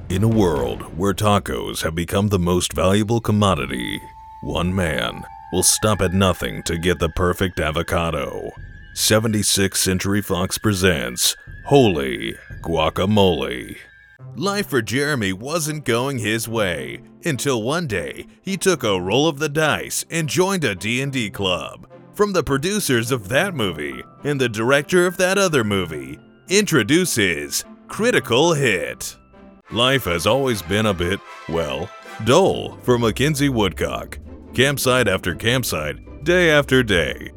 In a world where tacos have become the most valuable commodity, one man will stop at nothing to get the perfect avocado. 76th Century Fox presents Holy Guacamole. Life for Jeremy wasn't going his way until one day he took a roll of the dice and joined a D&D club. From the producers of that movie and the director of that other movie, introduces Critical Hit. Life has always been a bit, well, dull for Mackenzie Woodcock. Campsite after campsite, day after day,